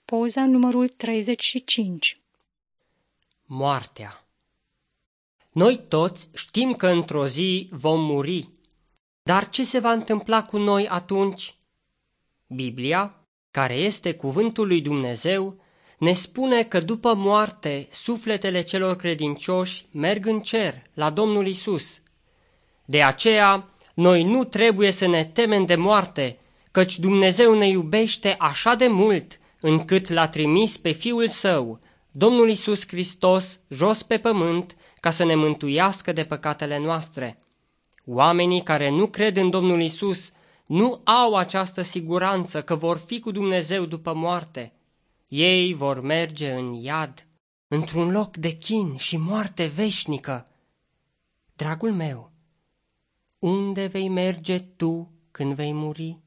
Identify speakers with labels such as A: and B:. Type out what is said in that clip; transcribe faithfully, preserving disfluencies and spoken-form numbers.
A: Poza numărul treizeci și cinci.
B: Moartea. Noi toți știm că într-o zi vom muri, dar ce se va întâmpla cu noi atunci? Biblia, care este cuvântul lui Dumnezeu, ne spune că după moarte sufletele celor credincioși merg în cer la Domnul Isus. De aceea, noi nu trebuie să ne temem de moarte, căci Dumnezeu ne iubește așa de mult încât l-a trimis pe Fiul Său, Domnul Isus Hristos, jos pe pământ, ca să ne mântuiască de păcatele noastre. Oamenii care nu cred în Domnul Isus nu au această siguranță că vor fi cu Dumnezeu după moarte. Ei vor merge în iad, într-un loc de chin și moarte veșnică. Dragul meu, unde vei merge tu când vei muri?